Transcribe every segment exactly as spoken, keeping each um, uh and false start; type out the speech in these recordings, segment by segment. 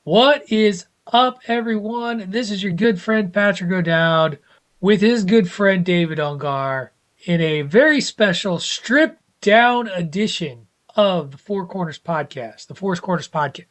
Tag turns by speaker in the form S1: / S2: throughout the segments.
S1: What is up, everyone? This is your good friend Patrick O'Dowd with his good friend David Ungar in a very special stripped down edition of the Four Corners Podcast. The Four Corners Podcast.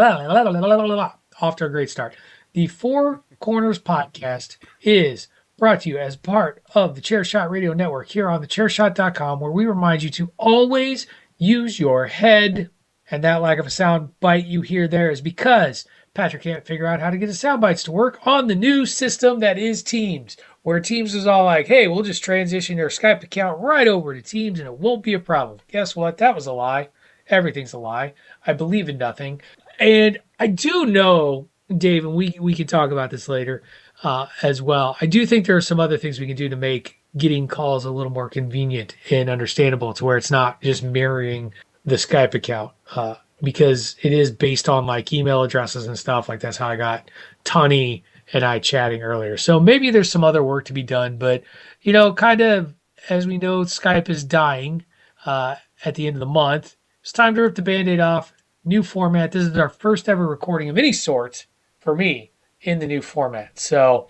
S1: Off to a great start. The Four Corners Podcast is brought to you as part of the Chairshot Radio Network here on the chair shot dot com, where we remind you to always use your head. And that lack of a sound bite you hear there is because Patrick can't figure out how to get the sound bites to work on the new system that is Teams, where Teams is all like, hey, we'll just transition your Skype account right over to Teams and it won't be a problem. Guess what? That was a lie. Everything's a lie. I believe in nothing. And I do know, Dave, and we, we can talk about this later uh, as well. I do think there are some other things we can do to make getting calls a little more convenient and understandable to where it's not just mirroring the Skype account, uh, because it is based on like email addresses and stuff. Like that's how I got Tony and I chatting earlier. So maybe there's some other work to be done, but you know, kind of as we know, Skype is dying uh, at the end of the month. It's time to rip the Band-Aid off. New format. This is our first ever recording of any sort for me in the new format. So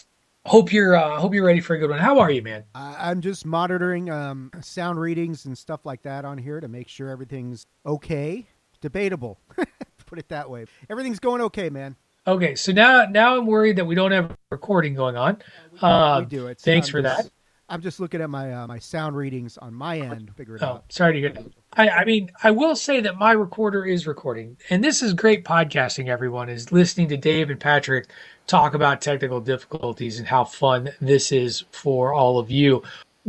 S1: hope you're uh, hope you're ready for a good one. How are you, man?
S2: I'm just monitoring um, sound readings and stuff like that on here to make sure everything's okay. Debatable, put it that way. Everything's going okay, man.
S1: Okay, so now now I'm worried that we don't have a recording going on.
S2: Uh, we,
S1: uh,
S2: we do it.
S1: Thanks
S2: I'm
S1: for
S2: just,
S1: that.
S2: I'm just looking at my uh, my sound readings on my end. Figure it
S1: Oh,
S2: out.
S1: sorry to hear that. I, I mean, I will say that my recorder is recording, and this is great podcasting. Everyone is listening to Dave and Patrick talk about technical difficulties and how fun this is for all of you.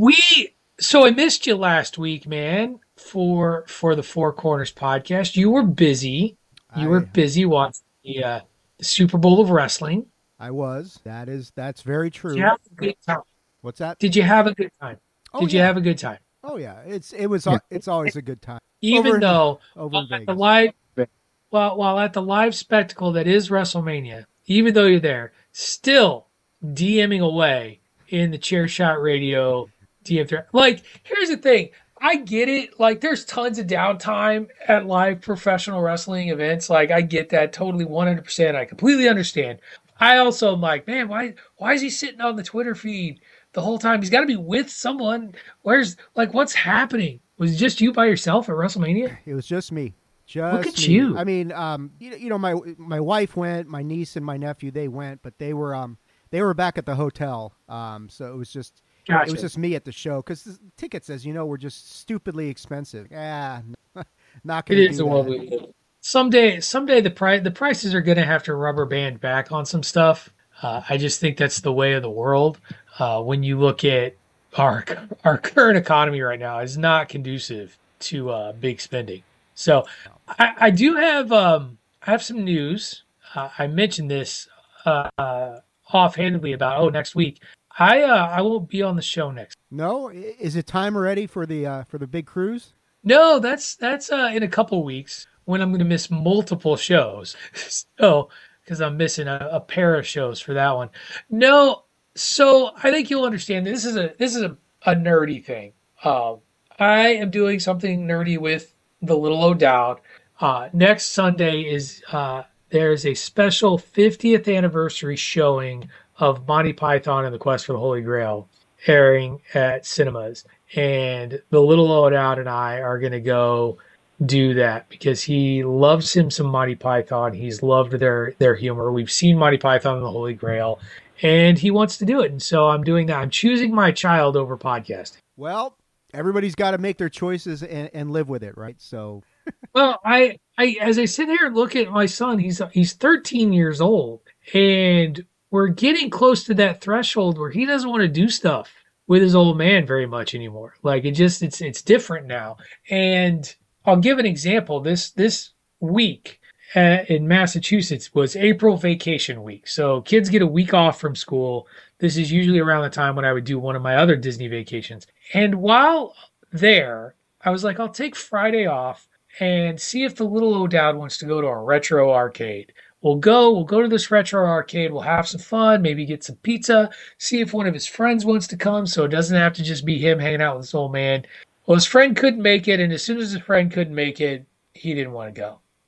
S1: We so I missed you last week, man, for for the Four Corners Podcast. You were busy. You
S2: I,
S1: were busy watching the, uh, the Super Bowl of wrestling.
S2: I was. That is. That's very true.
S1: Did you have a good time?
S2: What's that?
S1: Did you have a good time?
S2: Oh,
S1: Did
S2: yeah.
S1: you have a good time?
S2: Oh yeah. It's it was.
S1: Yeah.
S2: It's always a good time.
S1: Even
S2: over in,
S1: though
S2: over in
S1: while at
S2: Vegas.
S1: the live, while while at the live spectacle that is WrestleMania, even though you're there, still DMing away in the Chair Shot Radio D M thread. Like, here's the thing. I get it. Like, there's tons of downtime at live professional wrestling events. Like, I get that totally one hundred percent. I completely understand. I also am like, man, why why is he sitting on the Twitter feed the whole time? He's got to be with someone. Where's, like, what's happening? Was it just you by yourself at WrestleMania?
S2: It was just me. Just
S1: Look at
S2: me.
S1: you.
S2: I mean, um, you, you know, my my wife went, my niece and my nephew, they went, but they were um they were back at the hotel. Um, so it was just
S1: Gotcha.
S2: it was just me at the show because tickets, as you know, were just stupidly expensive. Ah, not
S1: It
S2: gonna
S1: is
S2: do
S1: the world
S2: that.
S1: we live in. Someday, someday the price the prices are going to have to rubber band back on some stuff. Uh, I just think that's the way of the world. Uh, when you look at our our current economy right now, is not conducive to uh, big spending. So, I, I do have um, I have some news. Uh, I mentioned this uh, uh, offhandedly about oh next week. I uh, I won't be on the show next.
S2: No, I- is it time already for the uh, for the big cruise?
S1: No, that's that's uh, in a couple weeks when I'm going to miss multiple shows. So, because I'm missing a, a pair of shows for that one. No, so I think you'll understand that this is a this is a, a nerdy thing. Um, I am doing something nerdy with the Little O'Dowd. Uh, next Sunday is uh, there's a special fiftieth anniversary showing of Monty Python and the Quest for the Holy Grail airing at cinemas. And the Little O'Dowd and I are going to go do that because he loves him some Monty Python. He's loved their, their humor. We've seen Monty Python and the Holy Grail, and he wants to do it. And so I'm doing that. I'm choosing my child over podcasting.
S2: Well, everybody's got to make their choices and, and live with it, right? So,
S1: Well, I, I, as I sit here and look at my son, he's, he's thirteen years old, and we're getting close to that threshold where he doesn't want to do stuff with his old man very much anymore. Like it just, it's, it's different now. And I'll give an example. This, this week uh, in Massachusetts was April vacation week. So kids get a week off from school. This is usually around the time when I would do one of my other Disney vacations. And while there, I was like, I'll take Friday off and see if the Little O'Dowd wants to go to a retro arcade. We'll go, we'll go to this retro arcade, we'll have some fun, maybe get some pizza, see if one of his friends wants to come so it doesn't have to just be him hanging out with this old man. Well, his friend couldn't make it, and as soon as his friend couldn't make it, he didn't want to go.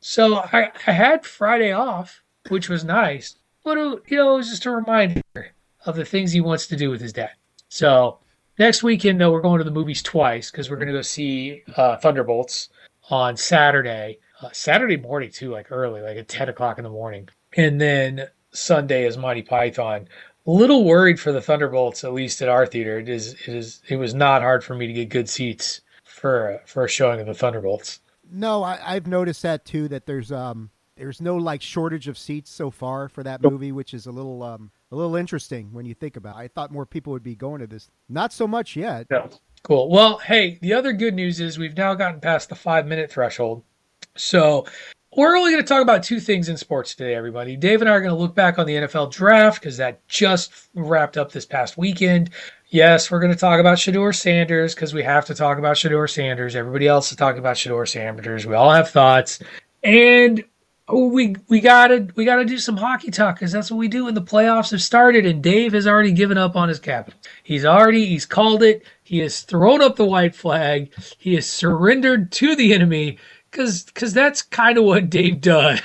S1: So I, I had Friday off, which was nice. But, it, you know, it was just a reminder of the things he wants to do with his dad. So next weekend, though, we're going to the movies twice because we're going to go see uh, Thunderbolts on Saturday. Uh, Saturday morning, too, like early, like at ten o'clock in the morning. And then Sunday is Monty Python. A little worried for the Thunderbolts, at least at our theater. It is, it is, it was not hard for me to get good seats for for a showing of the Thunderbolts.
S2: No, I, I've noticed that too. That there's um there's no like shortage of seats so far for that movie, which is a little um a little interesting when you think about it. I thought more people would be going to this. Not so much yet.
S1: Yeah. Cool. Well, hey, the other good news is we've now gotten past the five minute threshold. So we're only going to talk about two things in sports today, everybody. Dave and I are going to look back on the N F L draft because that just wrapped up this past weekend. Yes, we're going to talk about Shedeur Sanders because we have to talk about Shedeur Sanders. Everybody else is talking about Shedeur Sanders. We all have thoughts. And we we gotta we gotta do some hockey talk because that's what we do when the playoffs have started. And Dave has already given up on his Capitals. He's already he's called it. He has thrown up the white flag. He has surrendered to the enemy because because that's kind of what Dave does.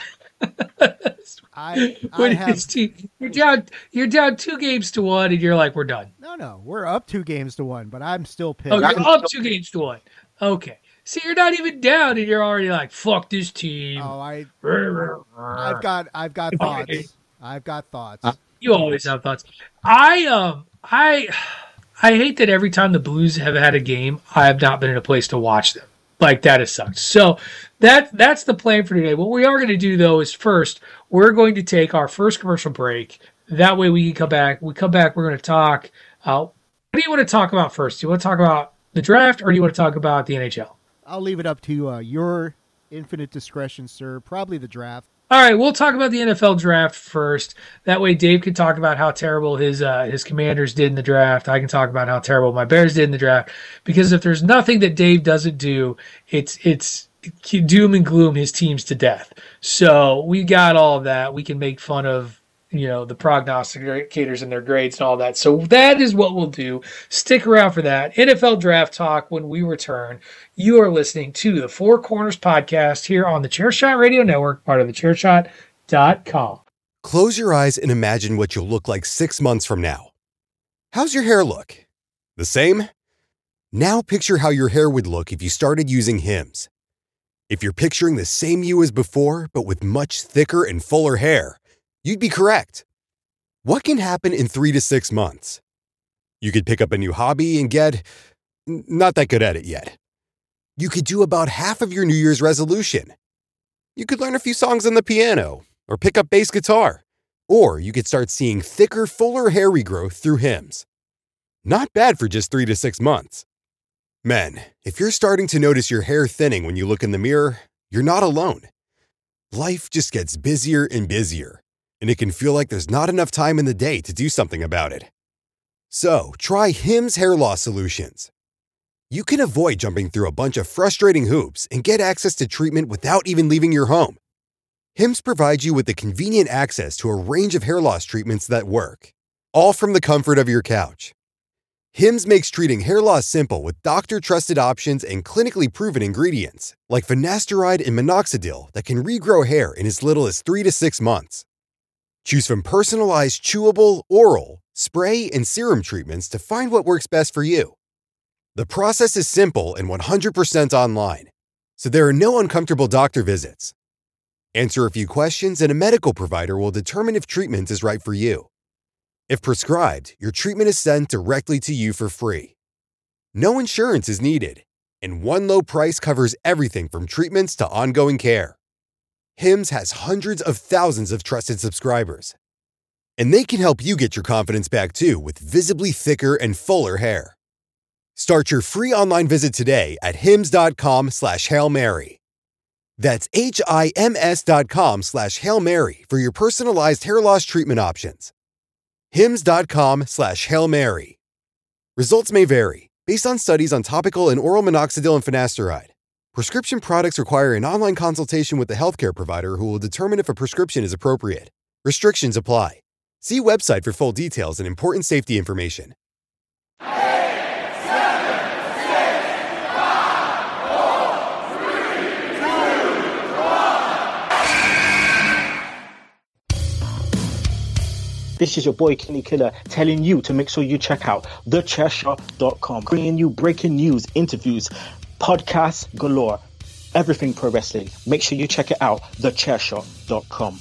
S2: I, I
S1: when
S2: have,
S1: his team, you're down you're down two games to one, and you're like, we're done.
S2: no, no, we're up two games to one, but I'm still pissed.
S1: Oh, you're up two games to one. Okay. See, you're not even down, and you're already like, "Fuck this team."
S2: Oh, I, I've got, I've got thoughts. I've got thoughts.
S1: You always have thoughts. I, um, I, I hate that every time the Blues have had a game, I have not been in a place to watch them. Like that has sucked. So that that's the plan for today. What we are going to do though is first we're going to take our first commercial break. That way we can come back. We come back. We're going to talk. Uh, what do you want to talk about first? Do you want to talk about the draft, or do you want to talk about the N H L?
S2: I'll leave it up to uh, your infinite discretion, sir. Probably the draft.
S1: All right, we'll talk about the N F L draft first. That way Dave can talk about how terrible his uh, his Commanders did in the draft. I can talk about how terrible my Bears did in the draft. Because if there's nothing that Dave doesn't do, it's it's doom and gloom his teams to death. So we got all of that. We can make fun of, you know, the prognosticators and their grades and all that. So that is what we'll do. Stick around for that. N F L Draft Talk when we return. You are listening to the Four Corners Podcast here on the Chairshot Radio Network, part of the chair shot dot com.
S3: Close your eyes and imagine what you'll look like six months from now. How's your hair look? The same? Now picture how your hair would look if you started using Hims. If you're picturing the same you as before, but with much thicker and fuller hair, you'd be correct. What can happen in three to six months? You could pick up a new hobby and get not that good at it yet. You could do about half of your New Year's resolution. You could learn a few songs on the piano or pick up bass guitar. Or you could start seeing thicker, fuller hair regrowth through Hims. Not bad for just three to six months. Men, if you're starting to notice your hair thinning when you look in the mirror, you're not alone. Life just gets busier and busier, and it can feel like there's not enough time in the day to do something about it. So, try Hims Hair Loss Solutions. You can avoid jumping through a bunch of frustrating hoops and get access to treatment without even leaving your home. Hims provides you with the convenient access to a range of hair loss treatments that work, all from the comfort of your couch. Hims makes treating hair loss simple with doctor-trusted options and clinically proven ingredients, like finasteride and minoxidil that can regrow hair in as little as three to six months. Choose from personalized chewable, oral, spray, and serum treatments to find what works best for you. The process is simple and one hundred percent online, so there are no uncomfortable doctor visits. Answer a few questions and a medical provider will determine if treatment is right for you. If prescribed, your treatment is sent directly to you for free. No insurance is needed, and one low price covers everything from treatments to ongoing care. Hims has hundreds of thousands of trusted subscribers, and they can help you get your confidence back too with visibly thicker and fuller hair. Start your free online visit today at hims.com slash Hail Mary. That's H-I-M-S dot com slash Hail Mary for your personalized hair loss treatment options. Hims.com slash Hail Mary. Results may vary based on studies on topical and oral minoxidil and finasteride. Prescription products require an online consultation with the healthcare provider who will determine if a prescription is appropriate. Restrictions apply. See website for full details and important safety information.
S4: This is your boy Kenny Killer telling you to make sure you check out the chair shot dot com, bringing you breaking news, interviews, podcasts galore, everything pro wrestling. Make sure you check it out, the chair shot dot com.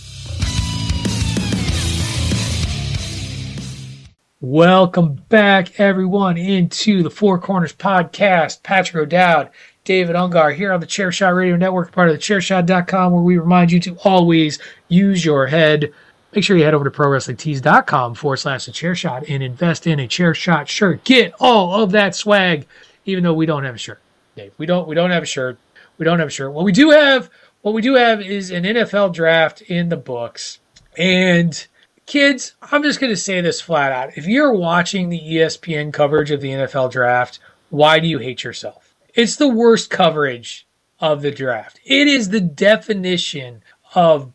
S1: Welcome back, everyone, into the Four Corners Podcast. Patrick O'Dowd, David Ungar here on the Chairshot Radio Network, part of the chair shot dot com, where we remind you to always use your head. Make sure you head over to pro wrestling tees dot com forward slash the Chairshot and invest in a Chairshot shirt. Get all of that swag, even though we don't have a shirt. Dave, we don't we don't have a shirt. We don't have a shirt. What we do have, what we do have is an N F L draft in the books. And kids, I'm just going to say this flat out. If you're watching the E S P N coverage of the N F L draft, why do you hate yourself? It's the worst coverage of the draft. It is the definition of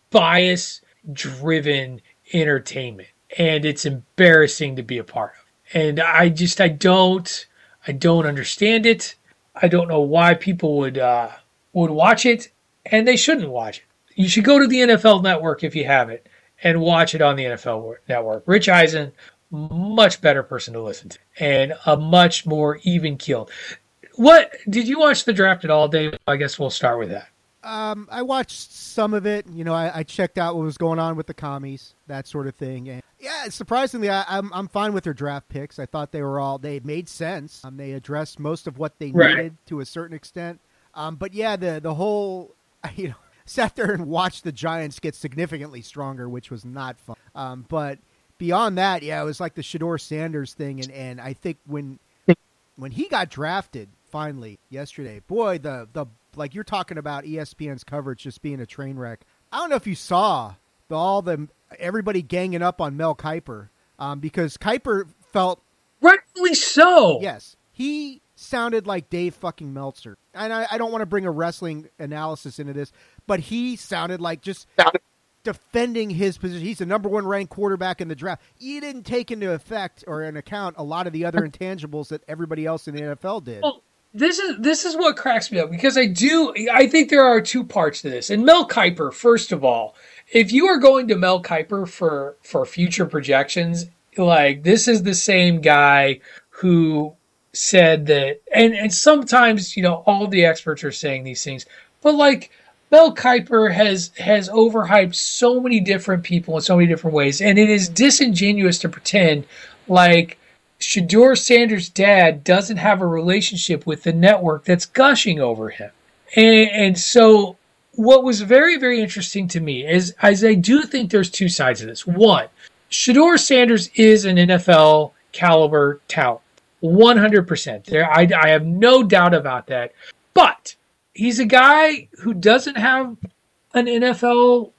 S1: bias-driven entertainment, and it's embarrassing to be a part of. And I just, I don't, I don't understand it. I don't know why people would uh, would watch it, and they shouldn't watch it. You should go to the N F L Network if you have it, and watch it on the N F L Network. Rich Eisen, much better person to listen to, and a much more even-keeled. What did you watch the draft at all, Dave? I guess we'll start with that.
S2: Um, I watched some of it. You know, I, I checked out what was going on with the commies, that sort of thing. And yeah, surprisingly, I, I'm I'm fine with their draft picks. I thought they were all they made sense. Um, they addressed most of what they
S1: Right.
S2: needed to a certain extent. Um, but yeah, the the whole you know sat there and watched the Giants get significantly stronger, which was not fun. Um, but beyond that, yeah, it was like the Shedeur Sanders thing, and, and I think when when he got drafted finally yesterday, boy, the the like you're talking about E S P N's coverage just being a train wreck. I don't know if you saw the, all the everybody ganging up on Mel Kiper um, because Kiper felt
S1: Rightfully so.
S2: yes he sounded like Dave fucking Meltzer, and I, I don't want to bring a wrestling analysis into this, but he sounded like just defending his position. He's the number one ranked quarterback in the draft. You didn't take into effect or in account a lot of the other intangibles that everybody else in the N F L did.
S1: Well, this is this is what cracks me up, because I do I think there are two parts to this. And Mel Kiper, first of all, if you are going to Mel Kiper for for future projections, like this is the same guy who said that, and and sometimes you know all the experts are saying these things, but like Mel Kiper has has overhyped so many different people in so many different ways, and it is disingenuous to pretend like Shedeur Sanders' dad doesn't have a relationship with the network that's gushing over him. And, and so what was very, very interesting to me is, is I do think there's two sides of this. One, Shedeur Sanders is an N F L caliber talent. one hundred percent. There, I, I have no doubt about that. But he's a guy who doesn't have an N F L,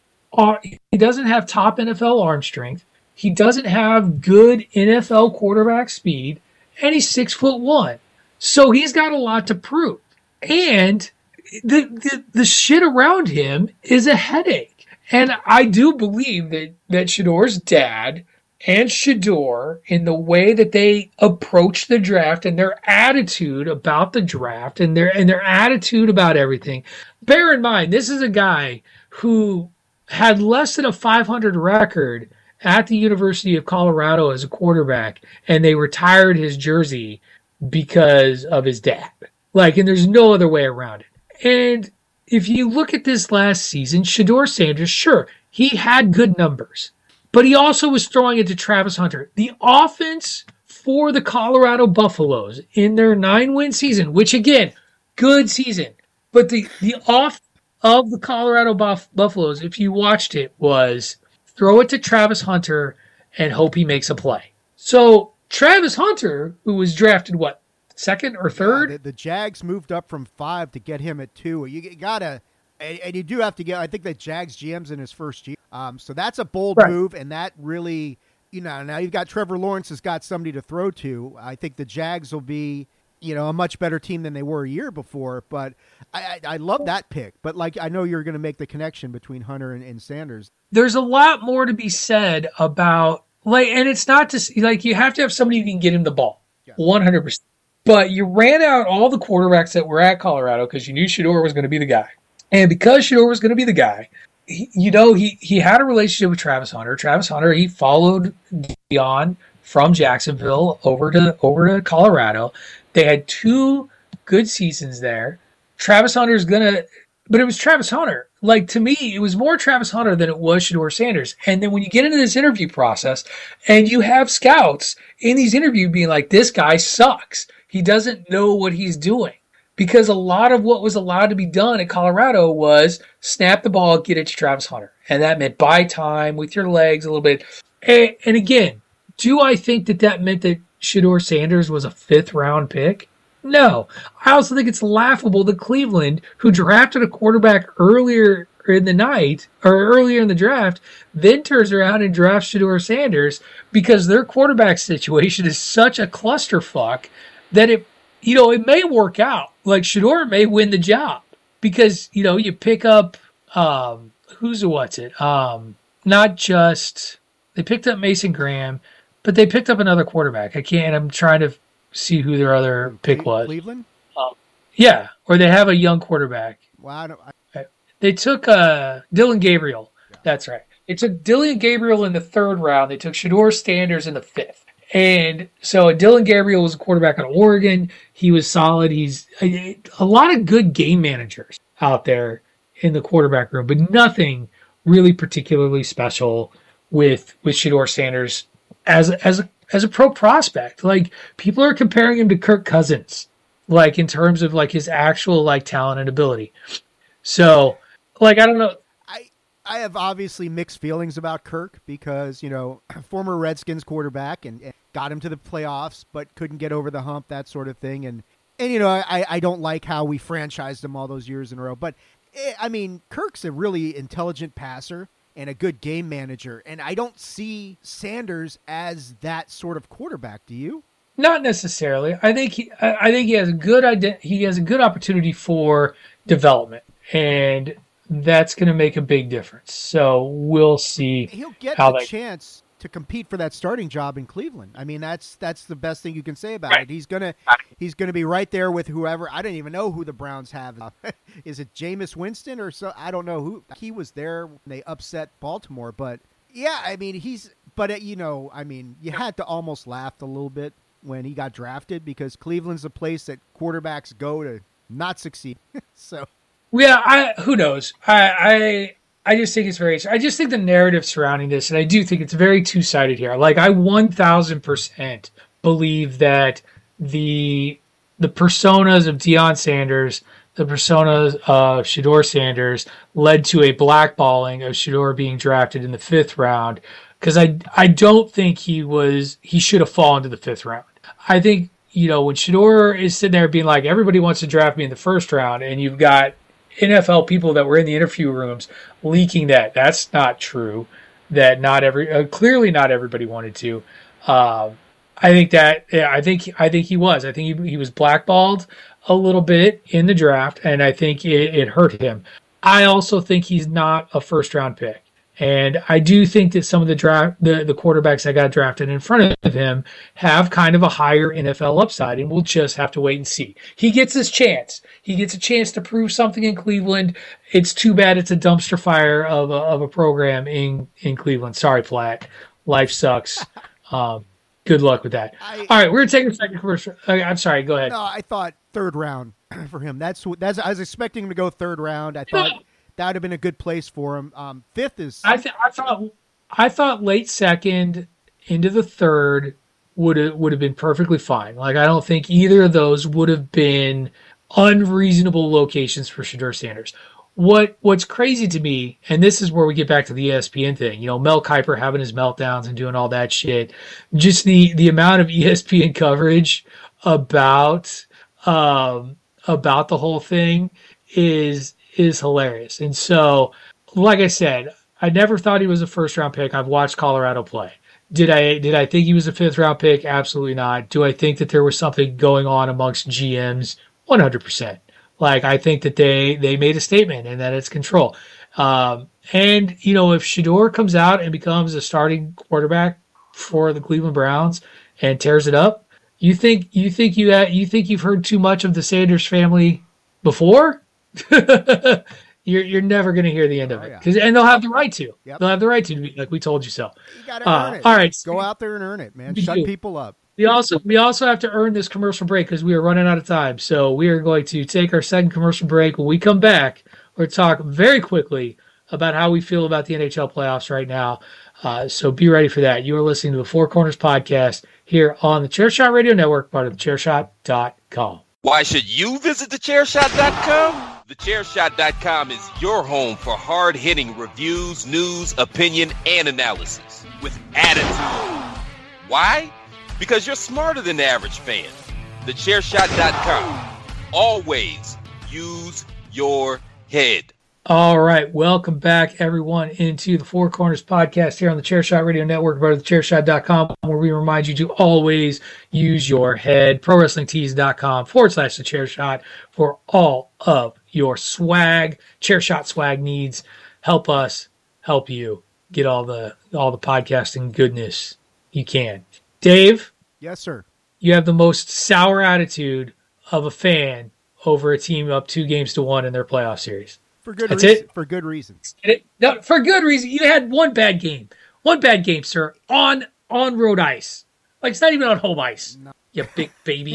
S1: he doesn't have top N F L arm strength. He doesn't have good N F L quarterback speed, and he's six foot one. So he's got a lot to prove. And the, the the shit around him is a headache. And I do believe that, that Shedeur's dad and Shedeur, in the way that they approach the draft and their attitude about the draft and their and their attitude about everything. Bear in mind, this is a guy who had less than a five hundred record at the University of Colorado as a quarterback, and they retired his jersey because of his dad. Like, and there's no other way around it. And if you look at this last season, Shedeur Sanders, sure, he had good numbers, but he also was throwing it to Travis Hunter. The offense for the Colorado Buffaloes in their nine-win season, which again, good season, but the, the off of the Colorado Buff- Buffaloes, if you watched it, was throw it to Travis Hunter and hope he makes a play. So Travis Hunter, who was drafted, what, second or third?
S2: Yeah, the, the Jags moved up from five to get him at two. You gotta, and, and you do have to get, I think that Jags G M's in his first year. Um, so that's a bold
S1: Right.
S2: move, and that really, you know, now you've got Trevor Lawrence has got somebody to throw to. I think the Jags will be, you know, a much better team than they were a year before, but I, I, I love that pick. But like, I know you're going to make the connection between Hunter and, and Sanders.
S1: There's a lot more to be said about, like, and it's not just, like, you have to have somebody who can get him the ball,
S2: Yeah.
S1: one hundred percent. But you ran out all the quarterbacks that were at Colorado because you knew Shedeur was going to be the guy. And because Shedeur was going to be the guy, he, you know, he, he had a relationship with Travis Hunter. Travis Hunter, he followed Deion from Jacksonville over to over to Colorado. They had two good seasons there. Travis Hunter's gonna, but it was Travis Hunter. Like, to me, it was more Travis Hunter than it was Shedeur Sanders. And then when you get into this interview process and you have scouts in these interviews being like, this guy sucks. He doesn't know what he's doing. Because a lot of what was allowed to be done at Colorado was snap the ball, get it to Travis Hunter. And that meant buy time with your legs a little bit. And, and again, do I think that that meant that Shedeur Sanders was a fifth round pick? No. I also think it's laughable that Cleveland, who drafted a quarterback earlier in the night or earlier in the draft, then turns around and drafts Shedeur Sanders because their quarterback situation is such a clusterfuck that it, you know, it may work out. Like, Shedeur may win the job because, you know, you pick up, um, who's what's it? Um, not just, they picked up Mason Graham, but they picked up another quarterback. I can't, I'm trying to see who their other pick was.
S2: Cleveland?
S1: Um, yeah, or they have a young quarterback.
S2: Well, I don't, I...
S1: They took uh, Dylan Gabriel. Yeah. That's right. They took Dylan Gabriel in the third round. They took Shedeur Sanders in the fifth. And so Dylan Gabriel was a quarterback at Oregon. He was solid. He's a, a lot of good game managers out there in the quarterback room, but nothing really particularly special with with Shedeur Sanders as as a, as a pro prospect. Like, people are comparing him to Kirk Cousins, like, in terms of like his actual like talent and ability. So, like, I don't know.
S2: I have obviously mixed feelings about Kirk because, you know, former Redskins quarterback and, and got him to the playoffs, but couldn't get over the hump, that sort of thing. And, and you know, I, I don't like how we franchised him all those years in a row. But, I mean, Kirk's a really intelligent passer and a good game manager. And I don't see Sanders as that sort of quarterback. Do you?
S1: Not necessarily. I think he, I think he has a good ident- he has a good opportunity for development, and that's going to make a big difference. So we'll see.
S2: He'll get
S1: how
S2: the
S1: that...
S2: chance to compete for that starting job in Cleveland. I mean, that's that's the best thing you can say about
S1: right.
S2: it. He's gonna he's gonna be right there with whoever. I don't even know who the Browns have. Is it Jameis Winston or so? I don't know who. He was there when they upset Baltimore, but yeah, I mean he's. But uh, you know, I mean, you had to almost laugh a little bit when he got drafted because Cleveland's a place that quarterbacks go to not succeed. So.
S1: Yeah, I who knows? I, I I just think it's very. I just think the narrative surrounding this, and I do think it's very two sided here. Like, I one thousand percent believe that the the personas of Deion Sanders, the personas of Shedeur Sanders, led to a blackballing of Shedeur being drafted in the fifth round. Because I I don't think he was he should have fallen to the fifth round. I think, you know, when Shedeur is sitting there being like, everybody wants to draft me in the first round, and you've got N F L people that were in the interview rooms leaking that that's not true, that not every uh, clearly not everybody wanted to. Uh, I think that yeah, I think I think he was. I think he he was blackballed a little bit in the draft, and I think it, it hurt him. I also think he's not a first round pick. And I do think that some of the draft, the, the quarterbacks that got drafted in front of him have kind of a higher N F L upside, and we'll just have to wait and see. He gets his chance. He gets a chance to prove something in Cleveland. It's too bad it's a dumpster fire of a, of a program in, in Cleveland. Sorry, Platt. Life sucks. Um, good luck with that. I, All right, we're going to take a second commercial. I'm sorry, go ahead.
S2: No, I thought third round for him. That's that's. I was expecting him to go third round. I thought that would have been a good place for him. Um, fifth is.
S1: I, th- I thought. I thought late second into the third would have would have been perfectly fine. Like, I don't think either of those would have been unreasonable locations for Shedeur Sanders. What What's crazy to me, and this is where we get back to the E S P N thing. You know, Mel Kiper having his meltdowns and doing all that shit. Just the the amount of E S P N coverage about um, about the whole thing is. is hilarious. And so, like I said, I never thought he was a first round pick. I've watched Colorado play. Did I did I think he was a fifth round pick? Absolutely not. Do I think that there was something going on amongst G Ms? one hundred percent. Like, I think that they, they made a statement and that it's control. Um, and, you know, if Shedeur comes out and becomes a starting quarterback for the Cleveland Browns and tears it up, you think you think you you think you've heard too much of the Sanders family before? you You're you're never going to hear the end of
S2: Oh,
S1: it,
S2: yeah.
S1: because and they'll have the right to.
S2: Yep.
S1: They'll have the right to, be like we told you so.
S2: You got to
S1: Uh,
S2: earn it.
S1: all right.
S2: Go out there and earn it, man.
S1: We
S2: Shut
S1: do.
S2: people up.
S1: We also we also have to earn this commercial break because we are running out of time. So we are going to take our second commercial break. When we come back, we're going to talk very quickly about how we feel about the N H L playoffs right now. Uh, so be ready for that. You are listening to the Four Corners Podcast here on the Chairshot Radio Network, part of the chairshot dot com.
S5: Why should you visit the chairshot dot com? the chairshot dot com is your home for hard-hitting reviews, news, opinion, and analysis with attitude. Why? Because you're smarter than the average fan. the chairshot dot com. Always use your head.
S1: All right. Welcome back, everyone, into the Four Corners Podcast here on the Chairshot Radio Network, part of the chairshot dot com, where we remind you to always use your head. ProWrestlingTees.com forward slash the Chairshot for all of your swag, Chairshot swag needs. Help us help you get all the all the podcasting goodness you can. Dave,
S2: Yes, sir.
S1: you have the most sour attitude of a fan over a team up two games to one in their playoff series.
S2: For good
S1: That's
S2: reason.
S1: it?
S2: For good reasons.
S1: It, no, for good reason. You had one bad game. One bad game, sir, on on road ice. Like, it's not even on home ice.
S2: No.
S1: You big baby.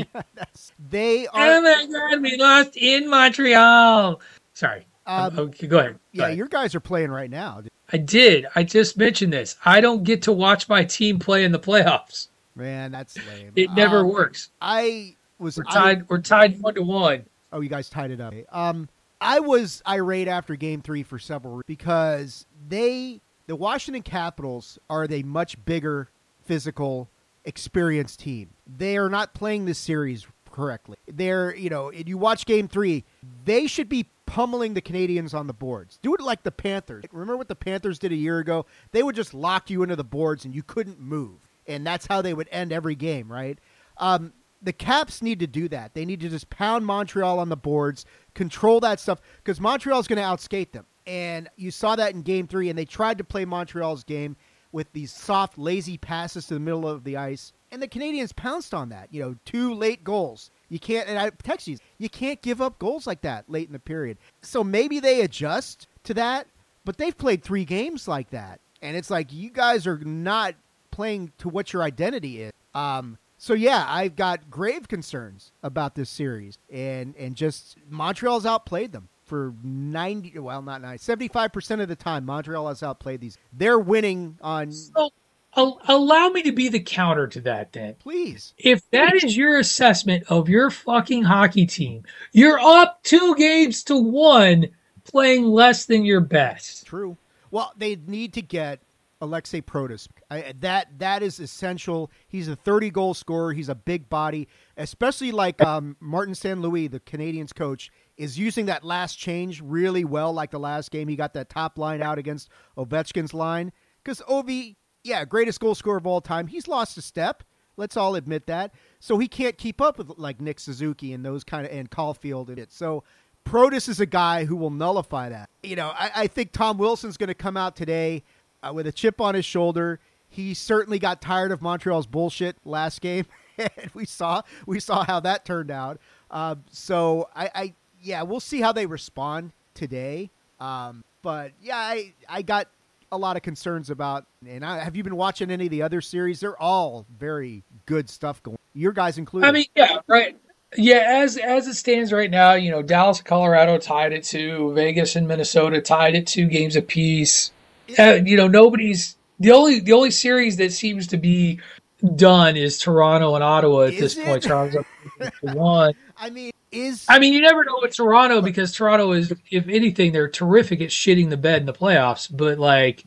S2: They
S1: Oh
S2: are.
S1: my God, we lost in Montreal. Sorry.
S2: Um,
S1: okay, go ahead. Go
S2: Yeah,
S1: ahead.
S2: your guys are playing right now.
S1: I did. I just mentioned this. I don't get to watch my team play in the playoffs.
S2: Man, that's lame.
S1: It never
S2: Um,
S1: works.
S2: I was
S1: We're
S2: I-
S1: tied. We're tied one to one.
S2: Oh, you guys tied it up. Um, I was irate after Game Three for several reasons because they, the Washington Capitals, are a much bigger, physical, experienced team. They are not playing this series correctly. They're, you know, if you watch Game Three, they should be pummeling the Canadians on the boards. Do it like the Panthers. Remember what the Panthers did a year ago? They would just lock you into the boards and you couldn't move, and that's how they would end every game, right? Um, the Caps need to do that. They need to just pound Montreal on the boards, control that stuff, because Montreal's going to outskate them. And you saw that in Game Three, and they tried to play Montreal's game with these soft, lazy passes to the middle of the ice, and the Canadians pounced on that. You know, two late goals. You can't, and I text you, you can't give up goals like that late in the period. So maybe they adjust to that, but they've played three games like that, and it's like you guys are not playing to what your identity is. Um, So, yeah, I've got grave concerns about this series. And and just Montreal's outplayed them for ninety, well, not ninety, seventy-five percent of the time. Montreal has outplayed these. They're winning on,
S1: So, al- allow me to be the counter to that then.
S2: please.
S1: If that is your assessment of your fucking hockey team, you're up two games to one playing less than your best.
S2: True. Well, they need to get Alexei Protas. I, that that is essential. He's a thirty-goal scorer. He's a big body, especially like um, Martin Saint Louis, the Canadiens coach, is using that last change really well. Like the last game, he got that top line out against Ovechkin's line. Because Ovi, yeah, greatest goal scorer of all time. He's lost a step. Let's all admit that. So he can't keep up with like Nick Suzuki and those kind of and Caulfield and it. So Protas is a guy who will nullify that. You know, I, I think Tom Wilson's going to come out today uh, with a chip on his shoulder. He certainly got tired of Montreal's bullshit last game, and we saw we saw how that turned out. Uh, so I, I, yeah, we'll see how they respond today. Um, but yeah, I, I got a lot of concerns about. And I, have you been watching any of the other series? They're all very good stuff going. Your guys included.
S1: I mean, yeah, right. Yeah, as as it stands right now, you know, Dallas, Colorado tied it to Vegas and Minnesota tied it two games apiece. Uh, you know, nobody's the only the only series that seems to be done is Toronto and Ottawa at
S2: Is
S1: this point.
S2: it?
S1: Toronto's up to one.
S2: I mean, is
S1: I mean, you never know with Toronto because Toronto is, if anything, they're terrific at shitting the bed in the playoffs. But like,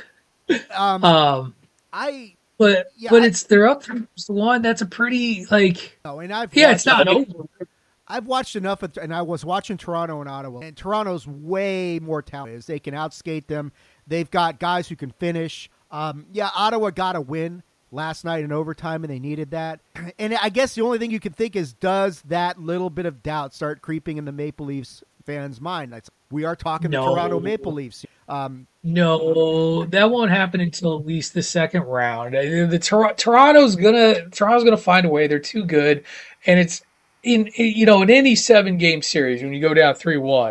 S2: um,
S1: um,
S2: I
S1: but
S2: Yeah,
S1: but
S2: I-
S1: it's they're up to one. That's a pretty like,
S2: no, and I've
S1: yeah,
S2: watched-
S1: it's not over.
S2: I've watched enough, of, and I was watching Toronto and Ottawa, and Toronto's way more talented. They can outskate them. They've got guys who can finish. Um, yeah, Ottawa got a win last night in overtime, and they needed that. And I guess the only thing you can think is, does that little bit of doubt start creeping in the Maple Leafs fans' mind? That's, we are talking
S1: No.
S2: the Toronto Maple Leafs. Um,
S1: No, that won't happen until at least the second round. Uh, The Tor- Toronto's gonna Toronto's gonna find a way. They're too good, and it's in you know in any seven game series when you go down three one, it's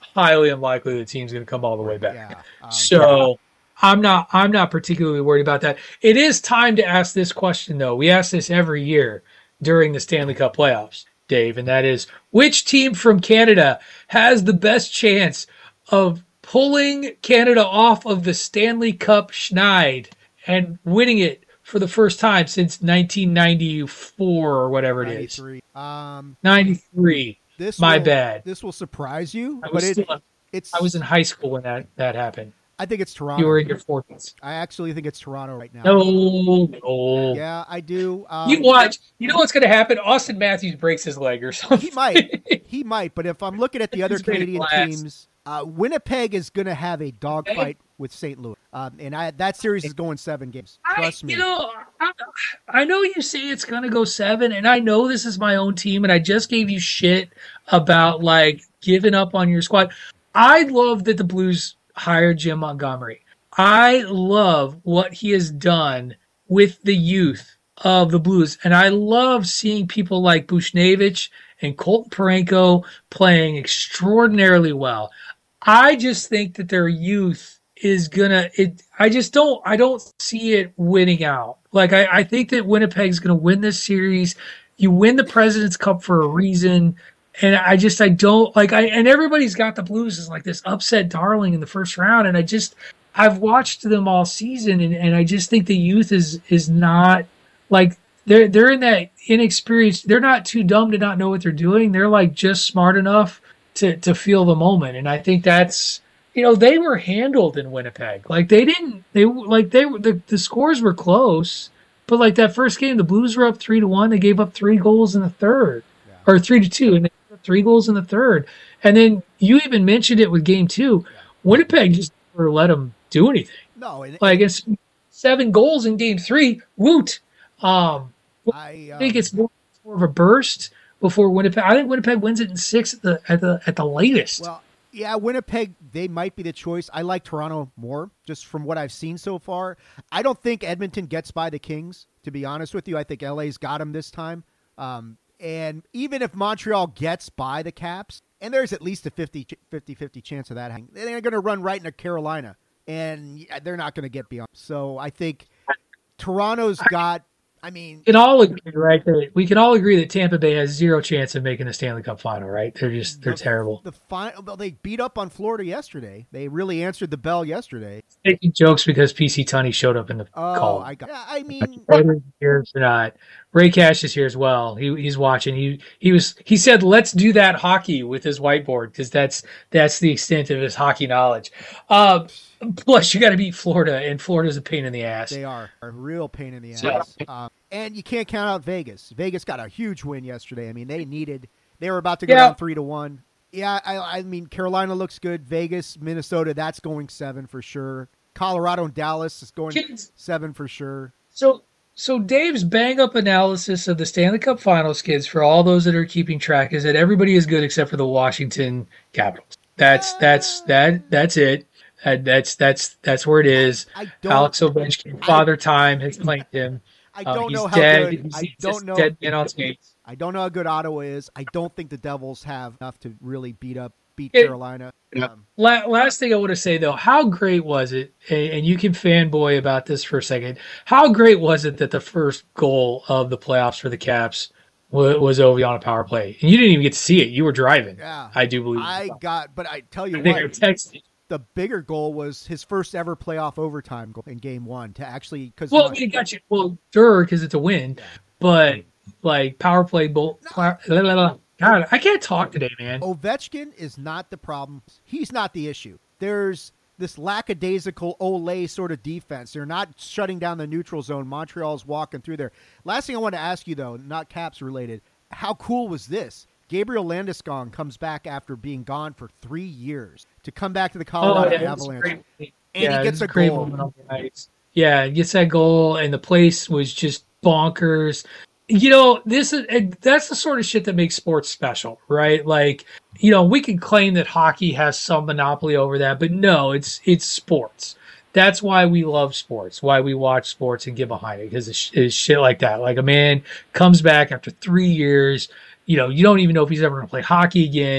S1: highly unlikely the team's going to come all the way back.
S2: Yeah. Um,
S1: So I'm not I'm not particularly worried about that. It is time to ask this question, though. We ask this every year during the Stanley Cup playoffs, Dave, and that is, which team from Canada has the best chance of pulling Canada off of the Stanley Cup schneid and winning it for the first time since nineteen ninety-four or whatever it is.
S2: ninety-three. Um,
S1: ninety-three.
S2: this
S1: My
S2: will,
S1: bad.
S2: This will surprise you,
S1: I
S2: but
S1: was,
S2: it,
S1: still,
S2: it's.
S1: I was in high school when that, that happened.
S2: I think it's Toronto.
S1: You were in your forties.
S2: I actually think it's Toronto right now.
S1: No, no.
S2: Yeah, I do. Um,
S1: You watch. You know what's going to happen? Austin Matthews breaks his leg or something.
S2: He might. He might. But if I'm looking at the other
S1: He's made of
S2: Canadian
S1: glass.
S2: teams, uh, Winnipeg is going to have a dogfight with Saint Louis, um, and I, that series is going seven games. Trust
S1: I,
S2: me.
S1: You know, I, I know you say it's going to go seven, and I know this is my own team, and I just gave you shit about like giving up on your squad. I love that the Blues hired Jim Montgomery. I love what he has done with the youth of the Blues, and I love seeing people like Bushnevich and Colton Parenko playing extraordinarily well. I just think that their youth is gonna it I just don't I don't see it winning out. Like I, I think that Winnipeg's gonna win this series. You win the President's Cup for a reason. And I just I don't like I and everybody's got the Blues as like this upset darling in the first round. And I just I've watched them all season and, and I just think the youth is is not like they're they're in that inexperienced, they're not too dumb to not know what they're doing. They're like just smart enough to, to feel the moment. And I think that's you know, they were handled in Winnipeg. Like they didn't, they like they were the, the scores were close, but like that first game, the Blues were up three to one. They gave up three goals in the third, yeah. or three to two, and they gave up three goals in the third. And then you even mentioned it with game two. Yeah. Winnipeg just never let them do anything.
S2: No, and,
S1: like it's seven goals in game three. Woot! Um,
S2: I, um,
S1: I think it's more, more of a burst before Winnipeg. I think Winnipeg wins it in six at the at the at the latest.
S2: Well. Yeah, Winnipeg, they might be the choice. I like Toronto more, just from what I've seen so far. I don't think Edmonton gets by the Kings, to be honest with you. I think L A's got them this time. Um, and even if Montreal gets by the Caps, and there's at least a fifty fifty chance of that, they're going to run right into Carolina, and they're not going to get beyond. So I think Toronto's got... I mean,
S1: we can all agree, right? That we can all agree that Tampa Bay has zero chance of making the Stanley Cup final, right? They're just they're
S2: the,
S1: terrible.
S2: The final, well, they beat up on Florida yesterday. They really answered the bell yesterday.
S1: Making jokes because P C Tunney showed up in the
S2: oh,
S1: call.
S2: I got. Yeah, I mean,
S1: here or not. Ray Cash is here as well. He he's watching. He he was he said, "Let's do that hockey" with his whiteboard because that's that's the extent of his hockey knowledge. Uh, plus, you got to beat Florida, and Florida's a pain in the ass.
S2: They are a real pain in the ass.
S1: So,
S2: um, and you can't count out Vegas. Vegas got a huge win yesterday. I mean, they needed. They were about to go
S1: yeah.
S2: down three to one. Yeah, I, I mean, Carolina looks good. Vegas, Minnesota, that's going seven for sure. Colorado and Dallas is going
S1: Kids.
S2: seven for sure.
S1: So. So Dave's bang-up analysis of the Stanley Cup Finals, kids, for all those that are keeping track, is that everybody is good except for the Washington Capitals. That's that's that that's it. That, that's that's that's where it is.
S2: I don't,
S1: Alex Ovechkin, Father Time has claimed him.
S2: I don't
S1: uh, he's
S2: know how
S1: dead.
S2: good.
S1: He's,
S2: I
S1: he's
S2: don't
S1: just
S2: know.
S1: Dead man on skates.
S2: I don't know how good Ottawa is. I don't think the Devils have enough to really beat up beat
S1: It,
S2: Carolina. Um,
S1: La- last thing I want to say, though, how great was it, and you can fanboy about this for a second, how great was it that the first goal of the playoffs for the Caps was, was Ovi on a power play? And you didn't even get to see it. You were driving.
S2: Yeah.
S1: I do believe.
S2: I got, but I tell you
S1: I think I
S2: what,
S1: texted.
S2: the bigger goal was his first ever playoff overtime goal in game one to actually, because
S1: Well, I mean, it got you, well, sure, because it's a win,
S2: Yeah.
S1: but like power play, bolt, power, la, la, la. God, I can't talk today, man.
S2: Ovechkin is not the problem. He's not the issue. There's this lackadaisical Olay sort of defense. They're not shutting down the neutral zone. Montreal's walking through there. Last thing I want to ask you, though, not Caps related, how cool was this? Gabriel Landeskog comes back after being gone for three years to come back to the Colorado
S1: oh, yeah,
S2: Avalanche.
S1: great.
S2: And
S1: yeah,
S2: he gets a
S1: great
S2: goal.
S1: moment on the ice. Yeah, he gets that goal, and the place was just bonkers. You know, this is that's the sort of shit that makes sports special, right? Like, you know, we can claim that hockey has some monopoly over that, but no, it's it's sports. That's why we love sports, why we watch sports and get behind it, because it's, it's shit like that. Like a man comes back after three years, you know, you don't even know if he's ever going to play hockey again,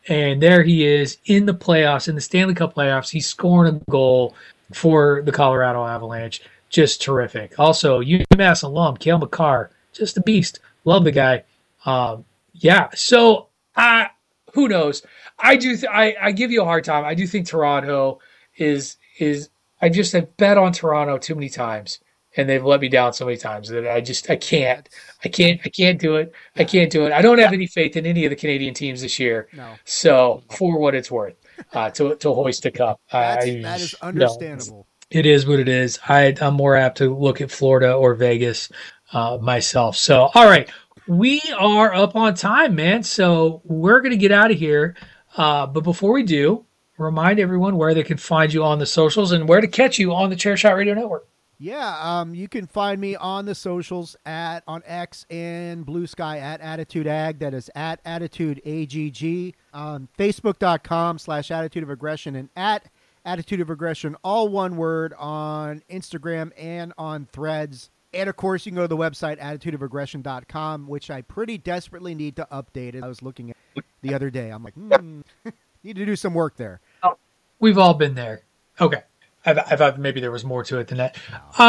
S1: And there he is in the playoffs, in the Stanley Cup playoffs. He's scoring a goal for the Colorado Avalanche. Just terrific. Also, UMass alum, Cale Makar, just a beast. Love the guy. Um, yeah, so uh, who knows? I do. Th- I, I give you a hard time. I do think Toronto is is. I just have bet on Toronto too many times, and they've let me down so many times that I just I can't. I can't. I can't do it. I can't do it. I don't have any faith in any of the Canadian teams this year.
S2: No.
S1: So for what it's worth, uh, to to hoist a cup,
S2: That's,
S1: I,
S2: that is understandable.
S1: No, it is what it is. I, I'm more apt to look at Florida or Vegas uh, myself. So, all right. We are up on time, man. So we're going to get out of here. Uh, but before we do, remind everyone where they can find you on the socials and where to catch you on the Chairshot Radio Network.
S2: Yeah, um, you can find me on the socials at on X and Blue Sky at Attitude Ag. That is at Attitude A G G. On Facebook.com slash Attitude of Aggression and at Attitude of Aggression, all one word, on Instagram and on Threads. And, of course, you can go to the website, attitude of aggression dot com, which I pretty desperately need to update it. I was looking at it the other day. I'm like, hmm, need to do some work there.
S1: Oh, we've all been there. Okay. I, I thought maybe there was more to it than that.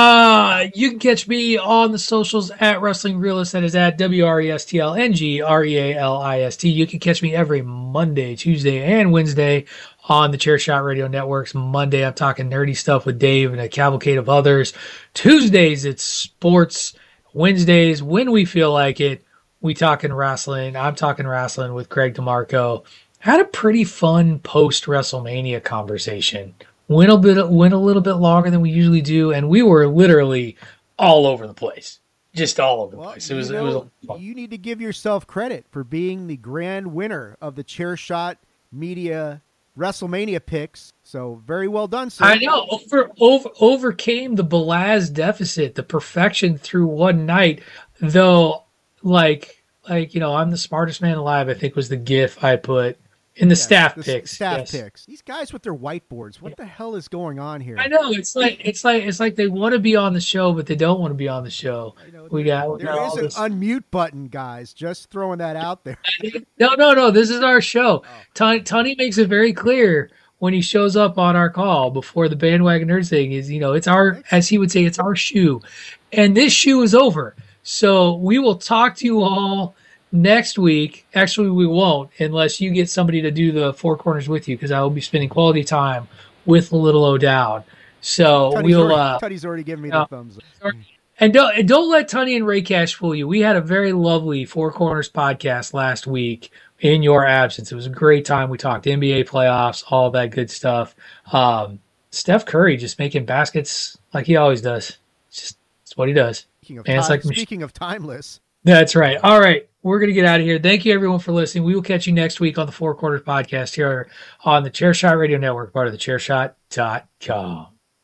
S1: Uh, you can catch me on the socials at Wrestling Realist. That is at W R E S T L N G R E A L I S T. You can catch me every Monday, Tuesday, and Wednesday on the Chairshot Radio Networks. Monday, I'm talking nerdy stuff with Dave and a cavalcade of others. Tuesdays, it's sports. Wednesdays, when we feel like it, we talking wrestling. I'm talking wrestling with Craig DeMarco. Had a pretty fun post-WrestleMania conversation. Went a bit, went a little bit longer than we usually do, and we were literally all over the place, just all over the
S2: well,
S1: place. It was,
S2: know,
S1: it was. Fun.
S2: You need to give yourself credit for being the grand winner of the Chairshot Media WrestleMania picks. So very well done, sir.
S1: I know. Over, over, overcame the Belaz deficit, the perfection through one night. Though, like, like you know, I'm the smartest man alive. I think was the GIF I put. In the yes, staff
S2: the
S1: picks,
S2: staff
S1: yes.
S2: picks. These guys with their whiteboards. What yeah. the hell is going on here?
S1: I know it's like it's like it's like they want to be on the show, but they don't want to be on the show. You know, we got we
S2: there
S1: got
S2: is an
S1: this.
S2: unmute button, guys. Just throwing that out there.
S1: no, no, no. This is our show. Oh. Tony, Tony makes it very clear when he shows up on our call before the bandwagon nerd thing is, you know, it's our, as he would say, it's our shoe, and this shoe is over. So we will talk to you all next week. Actually, we won't unless you get somebody to do the Four Corners with you, because I will be spending quality time with Little O'Dowd. So
S2: Tuddy's
S1: we'll.
S2: Already,
S1: uh,
S2: Tuddy's already giving me the uh, thumbs up.
S1: And don't and don't let Tunney and Ray Cash fool you. We had a very lovely Four Corners podcast last week in your absence. It was a great time. We talked N B A playoffs, all that good stuff. Um, Steph Curry just making baskets like he always does. It's just it's what he does.
S2: Speaking of,
S1: and it's
S2: time,
S1: like
S2: speaking of timeless.
S1: That's right. All right. We're going to get out of here. Thank you, everyone, for listening. We will catch you next week on the Four Corners Podcast here on the Chairshot Radio Network, part of the chairshot dot com.